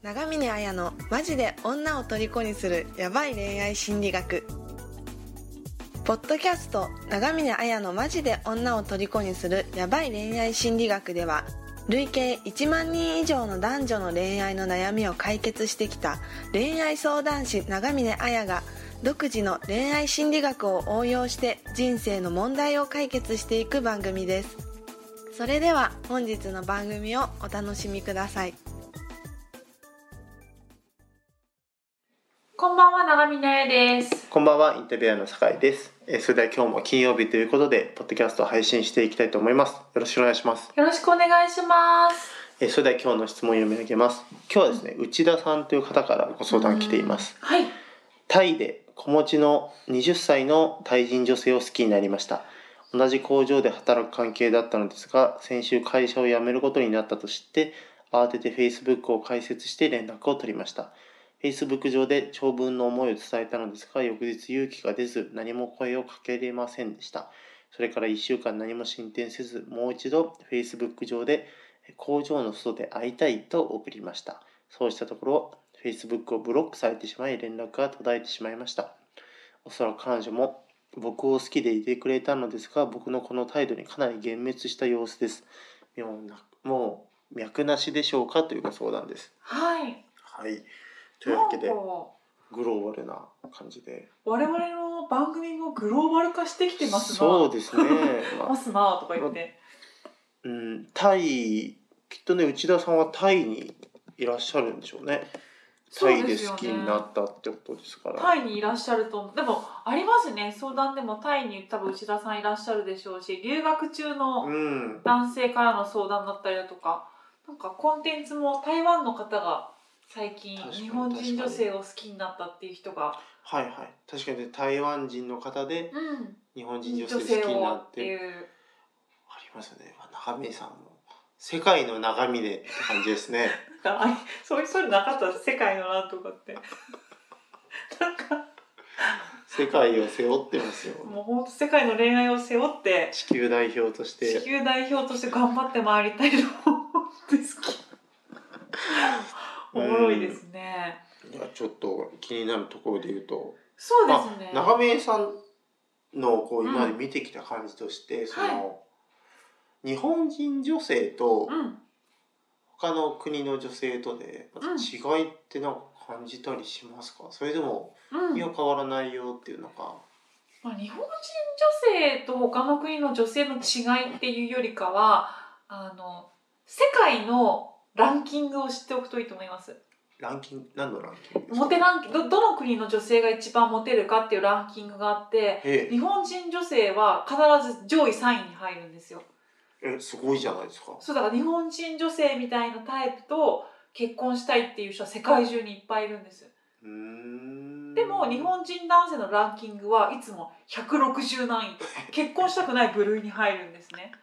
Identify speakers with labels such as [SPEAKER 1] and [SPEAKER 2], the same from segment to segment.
[SPEAKER 1] 長峰綾のマジで女を虜にするヤバい恋愛心理学。ポッドキャスト長峰綾のマジで女を虜にするヤバい恋愛心理学では、累計1万人以上の男女の恋愛の悩みを解決してきた恋愛相談師長峰綾が独自の恋愛心理学を応用して人生の問題を解決していく番組です。それでは本日の番組をお楽しみください。
[SPEAKER 2] こんばんは、長峰彩です。
[SPEAKER 3] こんばんは、インタビュアーの酒井です。それでは今日も金曜日ということでポッドキャストを配信していきたいと思います。よろしくお願いします。
[SPEAKER 2] よろしくお願いします。
[SPEAKER 3] それでは今日の質問を読み上げます。今日はですね、内田さんという方からご相談来ています。
[SPEAKER 2] はい。
[SPEAKER 3] タイで子持ちの20歳のタイ人女性を好きになりました。同じ工場で働く関係だったのですが、先週会社を辞めることになったと知って慌てて Facebook を開設して連絡を取りました。Facebook 上で長文の思いを伝えたのですが、翌日勇気が出ず何も声をかけれませんでした。それから1週間何も進展せず、もう一度 Facebook 上で工場の外で会いたいと送りました。そうしたところ Facebook をブロックされてしまい連絡が途絶えてしまいました。おそらく彼女も僕を好きでいてくれたのですが、僕のこの態度にかなり幻滅した様子です。もう脈なしでしょうかというご相談です。
[SPEAKER 2] はい。
[SPEAKER 3] はい。というわけでグローバルな感じで
[SPEAKER 2] 我々の番組もグローバル化してきてますな。
[SPEAKER 3] そうですね
[SPEAKER 2] ますなとか言って、
[SPEAKER 3] タイ、きっとね、内田さんはタイにいらっしゃるんでしょうね。タイで好きになったってことですから。
[SPEAKER 2] タイにいらっしゃると、でもありますね、相談でもタイに多分内田さんいらっしゃるでしょうし、留学中の男性からの相談だったりだとか、なんかコンテンツも台湾の方が最近日本人女性を好きになったっていう人が、
[SPEAKER 3] はいはい、確かに台湾人の方で日本人女性好きになっていう、ありますよね。長峰さんも世界の長峰って感じですね。
[SPEAKER 2] そういうのなかった世界のなんとかってなんか
[SPEAKER 3] 世界を背負ってますよ。
[SPEAKER 2] もう本当世界の恋愛を背負って
[SPEAKER 3] 地球代表として
[SPEAKER 2] 頑張ってまいりたいのですけどおもろいですね。
[SPEAKER 3] いや、ちょっと気になるところで言うと、
[SPEAKER 2] そうですね、
[SPEAKER 3] 長峰さんのこう今まで見てきた感じとして、日本人女性と他の国の女性とで違いってなんか感じたりしますか？それでもいや変わらないよっていうのか、
[SPEAKER 2] 日本人女性と他の国の女性の違いっていうよりかは、世界のランキングを知っておくといいと思います。
[SPEAKER 3] ランキング、何のランキングですか？
[SPEAKER 2] モテランキング、どの国の女性が一番モテるかっていうランキングがあって、日本人女性は必ず上位3位に入るんですよ。
[SPEAKER 3] すごいじゃないですか。
[SPEAKER 2] そうだから日本人女性みたいなタイプと結婚したいっていう人は世界中にいっぱいいるんです。でも日本人男性のランキングはいつも160何位とか結婚したくない部類に入るんですね。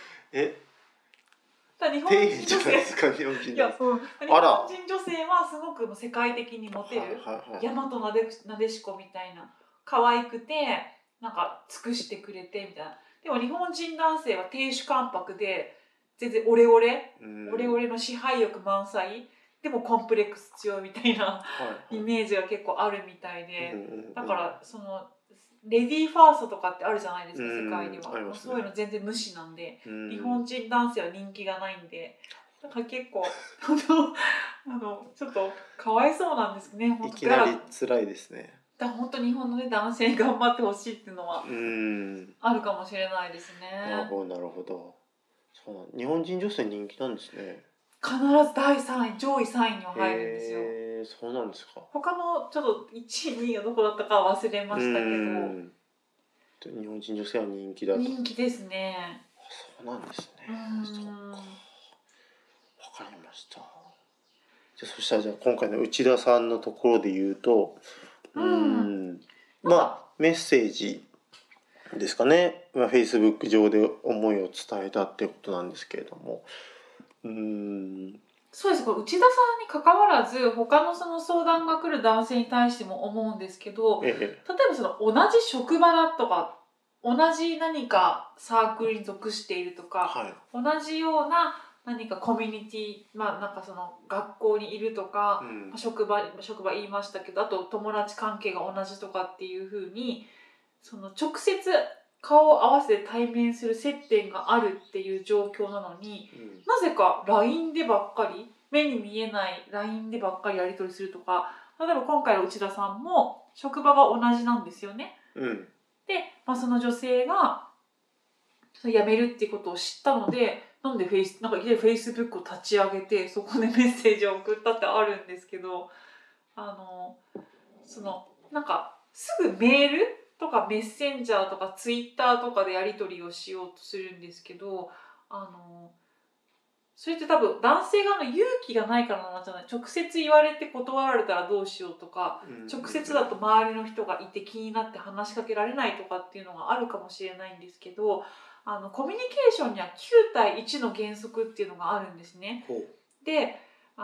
[SPEAKER 2] 日本人女性日本人女性はすごく世界的にモテる、大和なでしこみたいな、可愛くてなんか尽くしてくれてみたいな。でも日本人男性は亭主関白で全然オレオレの支配欲満載でもコンプレックス強いみたいなイメージが結構あるみたいで、だからそのレディーファーストとかってあるじゃないですか、世界には。そういうの全然無視なんで、日本人男性は人気がないんで、だから結構ちょっとかわいそうなんですね。
[SPEAKER 3] いきなり辛いですね。
[SPEAKER 2] 本当日本の、男性に頑張ってほしいっていうのはあるかもしれないですね。
[SPEAKER 3] なるほどなるほど。日本人女性人気なんですね。
[SPEAKER 2] 必ず第3位、上位3位には入るんですよ。
[SPEAKER 3] そうなんですか。
[SPEAKER 2] 他のちょっと1位2位がどこだったかは忘れましたけど、
[SPEAKER 3] 日本人女性は人気だと。
[SPEAKER 2] 人気ですね。
[SPEAKER 3] そうなんですね。そうか、わかりました。そしたら今回の内田さんのところで言うと、メッセージですかね。Facebook 上で思いを伝えたってことなんですけれども、
[SPEAKER 2] そうです。これ内田さんに関わらず他のその相談が来る男性に対しても思うんですけど、例えばその同じ職場だとか同じ何かサークルに属しているとか、同じような何かコミュニティ、なんかその学校にいるとか、職場言いましたけど、あと友達関係が同じとかっていう風にその直接顔を合わせて対面する接点があるっていう状況なのに、なぜか LINE でばっかり、目に見えない LINE でばっかりやり取りするとか、例えば今回の内田さんも職場が同じなんですよね。で、その女性が辞めるっていうことを知ったので、なんかいきなり Facebook を立ち上げてそこでメッセージを送ったってあるんですけど、そのなんかすぐメールとかメッセンジャーとかツイッターとかでやり取りをしようとするんですけど、それって多分男性側の勇気がないからなんじゃない。直接言われて断られたらどうしようとか、直接だと周りの人がいて気になって話しかけられないとかっていうのがあるかもしれないんですけど、コミュニケーションには9対1の原則っていうのがあるんですね。で、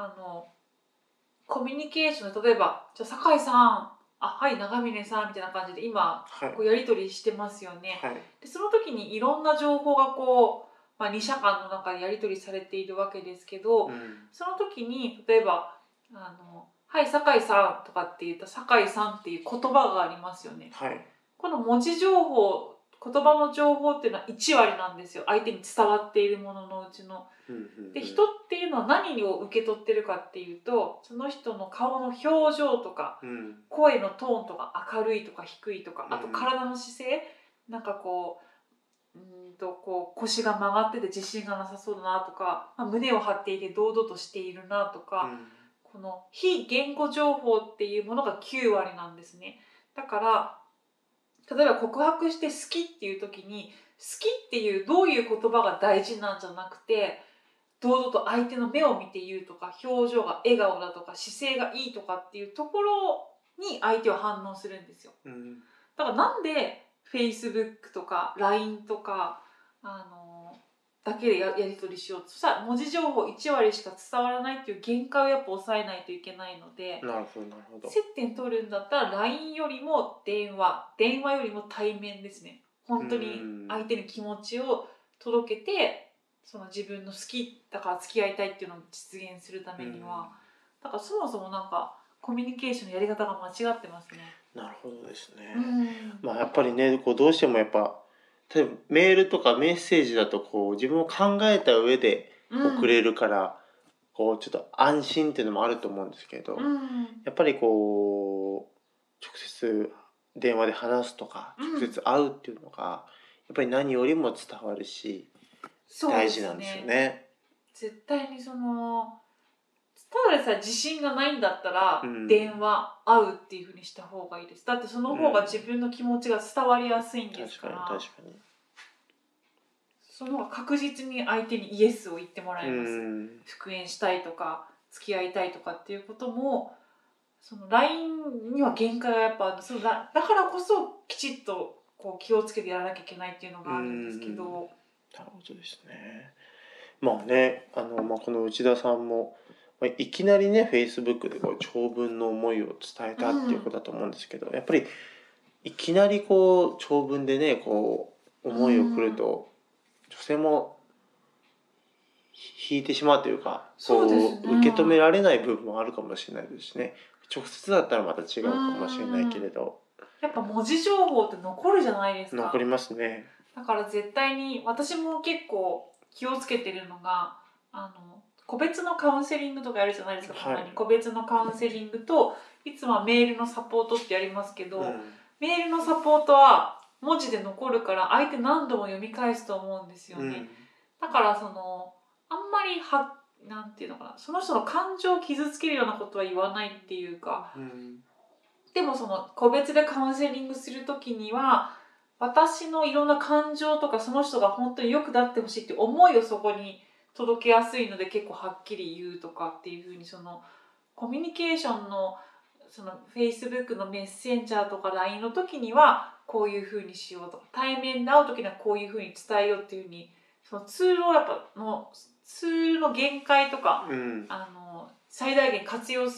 [SPEAKER 2] コミュニケーションで例えばじゃあ酒井さん、はい長峰さんみたいな感じで今こうやり取りしてますよね。でその時にいろんな情報がこう、2社間の中でやり取りされているわけですけど、その時に例えばはい酒井さんとかって言った酒井さんっていう言葉がありますよね。この文字情報、言葉の情報っていうのは1割なんですよ。相手に伝わっているもののうちの。で人っていうのは何を受け取ってるかっていうと、その人の顔の表情とか、声のトーンとか、明るいとか低いとか、あと体の姿勢、なんかこう腰が曲がってて自信がなさそうだなとか、胸を張っていて堂々としているなとか、この非言語情報っていうものが9割なんですね。だから例えば告白して好きっていう時に、好きっていうどういう言葉が大事なんじゃなくて、堂々と相手の目を見て言うとか、表情が笑顔だとか姿勢がいいとかっていうところに相手は反応するんですよ。だからなんで Facebook とか LINE とかだけでやり取りしようとしたら、文字情報1割しか伝わらないっていう限界をやっぱ抑えないといけないので、接点取るんだったら LINE よりも電話よりも対面ですね。本当に相手に気持ちを届けて、その自分の好きだから付き合いたいっていうのを実現するためには、だからそもそもなんかコミュニケーションのやり方が間違ってますね。
[SPEAKER 3] なるほどですね。やっぱりね、こうどうしてもやっぱ例えばメールとかメッセージだとこう自分を考えた上で送れるから、こうちょっと安心っていうのもあると思うんですけど、やっぱりこう直接電話で話すとか直接会うっていうのがやっぱり何よりも伝わるし、大事なんですよね。
[SPEAKER 2] 絶対にそのただでさえ自信がないんだったら、電話会うっていう風にした方がいいです。だってその方が自分の気持ちが伝わりやすいんですから。確かにその方が確実に相手にイエスを言ってもらえます。復縁したいとか付き合いたいとかっていうことも、その LINE には限界がやっぱそのだからこそきちっとこう気をつけてやらなきゃいけないっていうのがあるんですけど。なる
[SPEAKER 3] ほどですね。この内田さんもいきなりね Facebook でこう長文の思いを伝えたっていうことだと思うんですけど、やっぱりいきなりこう長文でねこう思いを送ると、女性も引いてしまうというか、こう受け止められない部分もあるかもしれないですしね。直接だったらまた違うかもしれないけれど、
[SPEAKER 2] やっぱ文字情報って残るじゃないですか。
[SPEAKER 3] 残りますね。
[SPEAKER 2] だから絶対に私も結構気をつけてるのが、個別のカウンセリングとかやるじゃないですか。たまに個別のカウンセリングといつもはメールのサポートってやりますけど、メールのサポートは文字で残るから相手何度も読み返すと思うんですよね。だからそのあんまりなんていうのかな、その人の感情を傷つけるようなことは言わないっていうか、でもその個別でカウンセリングする時には私のいろんな感情とか、その人が本当に良くなってほしいっていう思いをそこに届けやすいので、結構はっきり言うとかっていう風に、そのコミュニケーションのその Facebook のメッセンジャーとか LINE の時にはこういう風にしようとか、対面で会う時にはこういう風に伝えようっていう風に、そのツールをやっぱツールの限界とか、最大限活用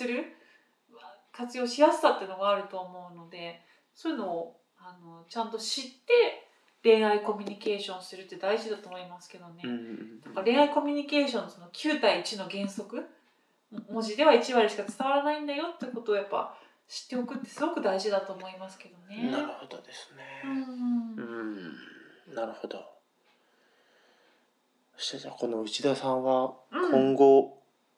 [SPEAKER 2] しやすさっていうのがあると思うので、そういうのをちゃんと知って恋愛コミュニケーションするって大事だと思いますけどね。だから恋愛コミュニケーションのその9対1の原則、文字では1割しか伝わらないんだよってことをやっぱ知っておくってすごく大事だと思いますけどね。
[SPEAKER 3] なるほどですね。なるほど。そしてじゃあこの内田さんは今後、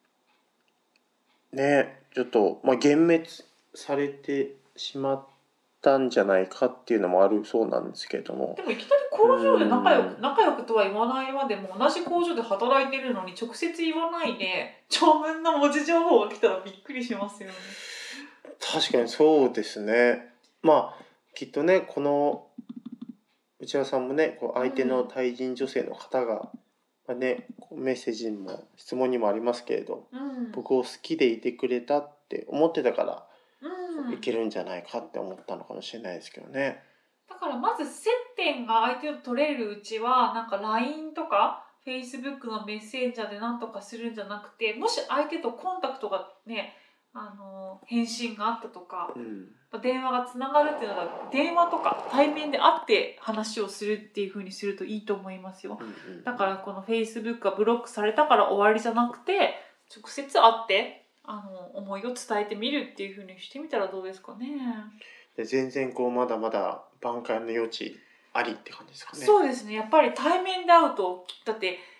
[SPEAKER 3] ねちょっと幻滅されてしまったんじゃないかっていうのもあるそうなんですけれども。
[SPEAKER 2] でもいきなり工場で仲良くとは言わないまでも同じ工場で働いてるのに直接言わないで長文の文字情報が来たらびっくりしますよね。
[SPEAKER 3] 確かにそうですね。きっとねこの内田さんもねこう相手の対人女性の方が、メッセージにも質問にもありますけれど、僕を好きでいてくれたって思ってたから、いけるんじゃないかって思ったのかもしれないですけどね。
[SPEAKER 2] だからまず接点が相手と取れるうちはなんか LINE とか Facebook のメッセンジャーで何とかするんじゃなくて、もし相手とコンタクトがね返信があったとか、電話がつながるっていうのが電話とか対面で会って話をするっていう風にするといいと思いますよ。だからこの Facebook がブロックされたから終わりじゃなくて直接会って思いを伝えてみるっていう風にしてみたらどうですかね。
[SPEAKER 3] で全然まだまだ挽回の余地ありって感じですかね。
[SPEAKER 2] そうですね。やっぱり対面で会うとだって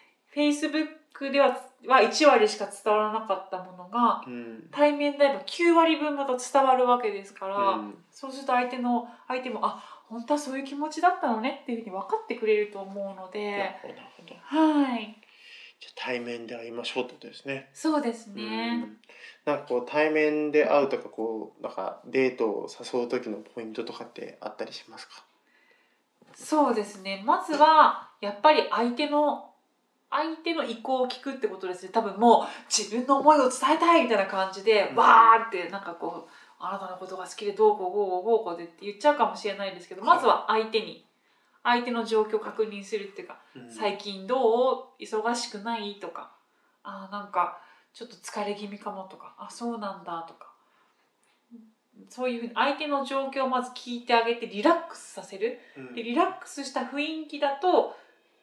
[SPEAKER 2] Facebook では1割しか伝わらなかったものが、対面であれば9割分また伝わるわけですから、そうすると相手も本当はそういう気持ちだったのねっていうふうに分かってくれると思うので。
[SPEAKER 3] なるほど。
[SPEAKER 2] はい。
[SPEAKER 3] じゃあ対面で会いましょうってことですね。
[SPEAKER 2] そうですね。
[SPEAKER 3] なんか対面で会うとかなんかデートを誘う時のポイントとかってあったりしますか？
[SPEAKER 2] そうですね。まずはやっぱり相手の意向を聞くってことですね。多分もう自分の思いを伝えたいみたいな感じで、わーってなんかあなたのことが好きでどうこうでって言っちゃうかもしれないんですけど、まずは相手の状況を確認するっていうか、最近どう？忙しくない？とか、なんかちょっと疲れ気味かもとか、そうなんだとか、そういうふうに相手の状況をまず聞いてあげてリラックスさせる。でリラックスした雰囲気だと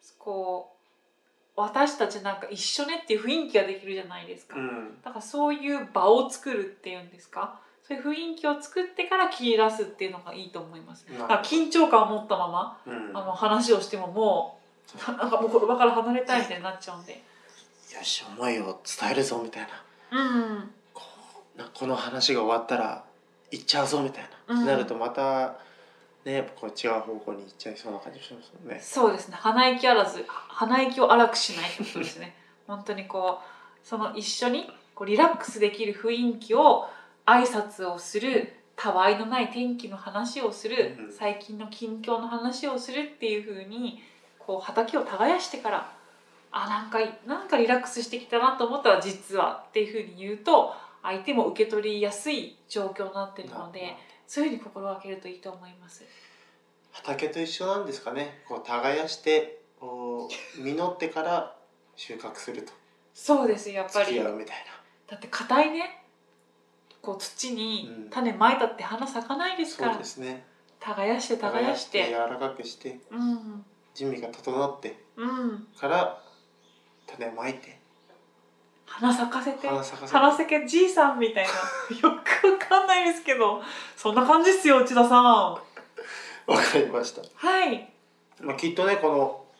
[SPEAKER 2] 私たちなんか一緒ねっていう雰囲気ができるじゃないですか。だからそういう場を作るっていうんですか、そういう雰囲気を作ってから切り出すっていうのがいいと思います。だから緊張感を持ったまま、話をしてももうなんかもうこの場から離れたいみたいになっちゃうんで、よ
[SPEAKER 3] し思いを伝えるぞみたいな、この話が終わったら行っちゃうぞみたいな、なるとまたね、違う方向に行っちゃいそうな感じしますもんね。
[SPEAKER 2] そうですね。鼻息を荒くしないってことですね。本当にその一緒にリラックスできる雰囲気を挨拶をする、たわいのない天気の話をする、最近の近況の話をするっていう風に畑を耕してから、なんかリラックスしてきたなと思ったら実はっていう風に言うと相手も受け取りやすい状況になっているので、そういうふうに心がけるといいと思います。
[SPEAKER 3] 畑と一緒なんですかね。耕して実ってから収穫すると。
[SPEAKER 2] そうですやっぱり。
[SPEAKER 3] 付き合うみたいな。
[SPEAKER 2] だって硬いね、土に種まいたって花咲かないですから。
[SPEAKER 3] そうですね。
[SPEAKER 2] 耕して
[SPEAKER 3] 柔らかくして、準備が整って、から種まいて。
[SPEAKER 2] 花咲かせてじいさんみたいなよくわかんないですけど、そんな感じですよ内田さん。
[SPEAKER 3] わかりました。
[SPEAKER 2] はい。
[SPEAKER 3] きっとねブ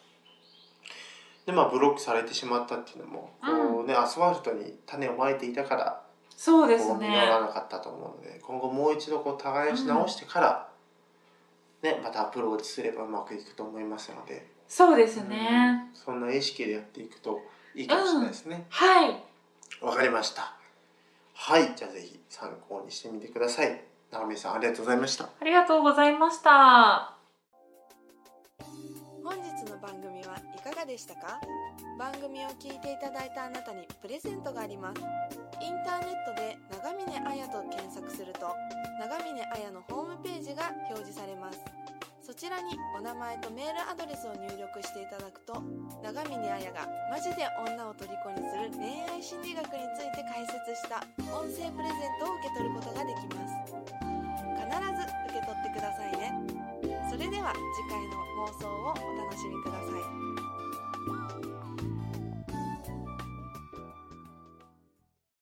[SPEAKER 3] ロックされてしまったっていうのもアスファルトに種をまいていたから、
[SPEAKER 2] そうですね。
[SPEAKER 3] 実らなかったと思うので、今後もう一度耕し直してからまたアプローチすればうまくいくと思いますので。
[SPEAKER 2] そうですね。
[SPEAKER 3] そんな意識でやっていくといいかもしれないですね。
[SPEAKER 2] はい。
[SPEAKER 3] わかりました。はい、じゃあぜひ参考にしてみてください。長見さんありがとうございました。
[SPEAKER 2] ありがとうございました。
[SPEAKER 1] 本日の番組はいかがでしたか？番組を聞いていただいたあなたにプレゼントがあります。インターネットで長峰彩と検索すると、長峰彩のホームページが表示されます。そちらにお名前とメールアドレスを入力していただくと、長峰彩がマジで女を虜にする恋愛心理学について解説した音声プレゼントを受け取ることができます。必ず受け取ってくださいね。それではは次回の放送をお楽しみください。